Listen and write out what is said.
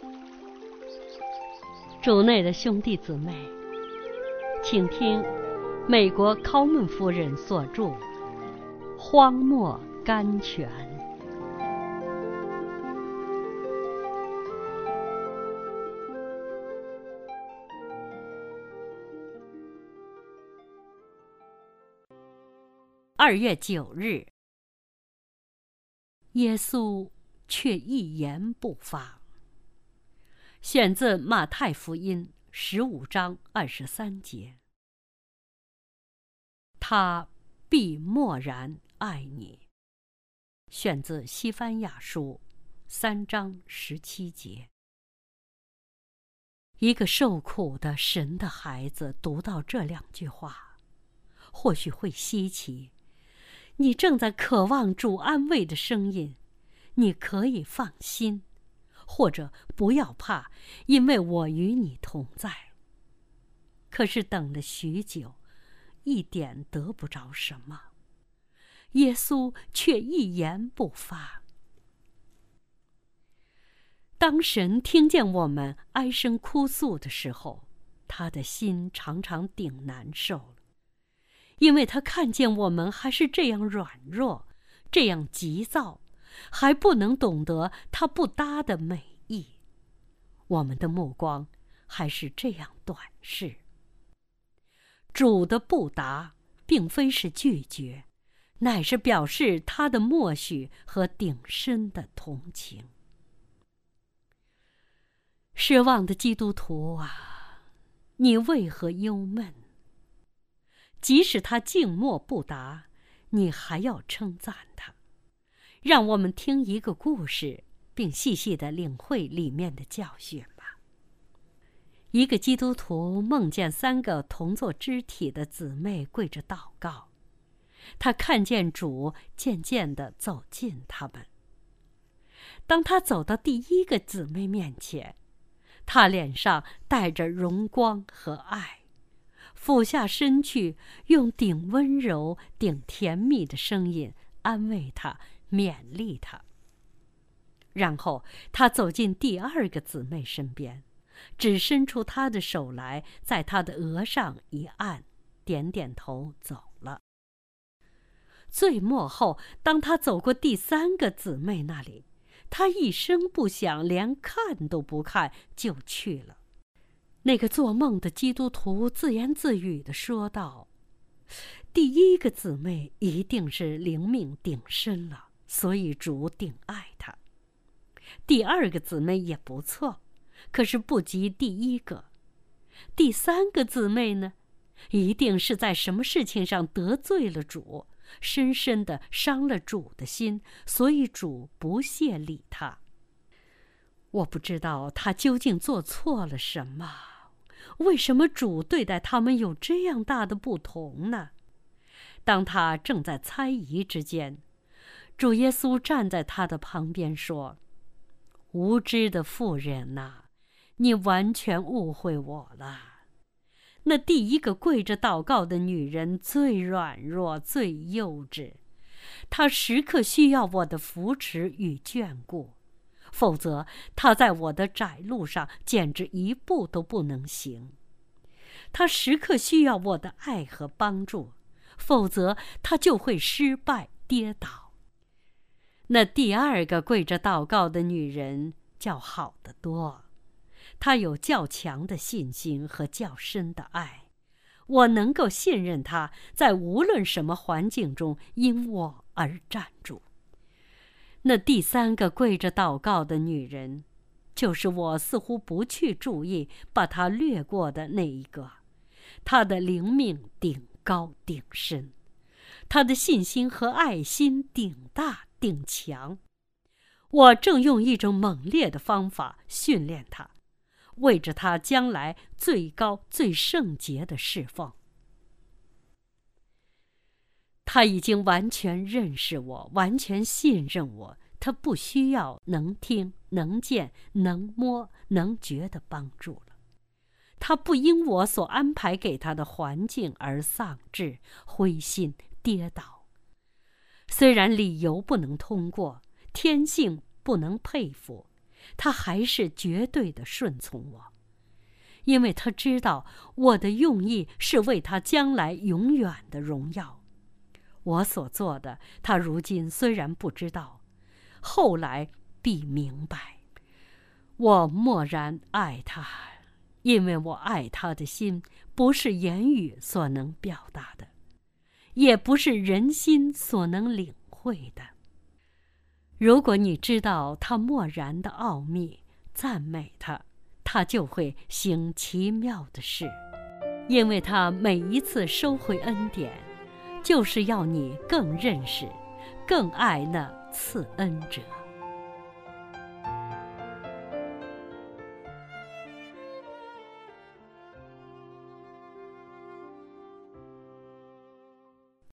主内的兄弟姊妹，请听美国考门夫人所著《荒漠甘泉》。2月9日，耶稣却一言不发。选自马太福音15章23节。他必默然爱你。选自西番雅书3章17节。一个受苦的神的孩子读到这2句话，或许会稀奇。你正在渴望主安慰的声音，你可以放心，或者不要怕，因为我与你同在。可是等了许久，一点得不着什么，耶稣却一言不发。当神听见我们哀声哭诉的时候，他的心常常顶难受了。因为他看见我们还是这样软弱，这样急躁，还不能懂得他不搭的美意，我们的目光还是这样短视。主的不答并非是拒绝，乃是表示他的默许和顶深的同情。失望的基督徒啊，你为何忧闷？即使他静默不答，你还要称赞他。让我们听一个故事，并细细地领会里面的教训吧。一个基督徒梦见3个同作肢体的姊妹跪着祷告，他看见主渐渐地走近他们。当他走到第1个姊妹面前，他脸上带着荣光和爱，俯下身去，用顶温柔、顶甜蜜的声音安慰他，勉励他。然后他走进第2个姊妹身边，只伸出他的手来，在他的额上一按，点点头走了。最末后，当他走过第3个姊妹那里，他一声不响，连看都不看就去了。那个做梦的基督徒自言自语地说道：第1个姊妹一定是灵命顶深了，所以主顶爱她。第2个姊妹也不错，可是不及第1个。第3个姊妹呢，一定是在什么事情上得罪了主，深深地伤了主的心，所以主不屑理她。我不知道她究竟做错了什么，为什么主对待他们有这样大的不同呢？当他正在猜疑之间，主耶稣站在他的旁边说：无知的妇人哪，你完全误会我了。那第1个跪着祷告的女人最软弱，最幼稚，她时刻需要我的扶持与眷顾，否则她在我的窄路上简直一步都不能行。她时刻需要我的爱和帮助，否则她就会失败跌倒。那第2个跪着祷告的女人较好得多，她有较强的信心和较深的爱，我能够信任她在无论什么环境中因我而站住。那第3个跪着祷告的女人，就是我似乎不去注意，把她略过的那一个。她的灵命顶高顶深，她的信心和爱心顶大顶强。我正用一种猛烈的方法训练她，为着她将来最高最圣洁的侍奉。她已经完全认识我，完全信任我，她不需要能听、能见、能摸、能觉的帮助了。她不因我所安排给她的环境而丧志、灰心、跌倒。虽然理由不能通过，天性不能佩服， 他还是绝对的顺从我，因为他知道我的用意是为他将来永远的荣耀。我所做的，他如今虽然不知道，后来必明白。我默然爱他，因为我爱他的心不是言语所能表达的，也不是人心所能领会的。如果你知道他默然的奥秘，赞美他，他就会行奇妙的事，因为他每一次收回恩典，就是要你更认识、更爱那赐恩者。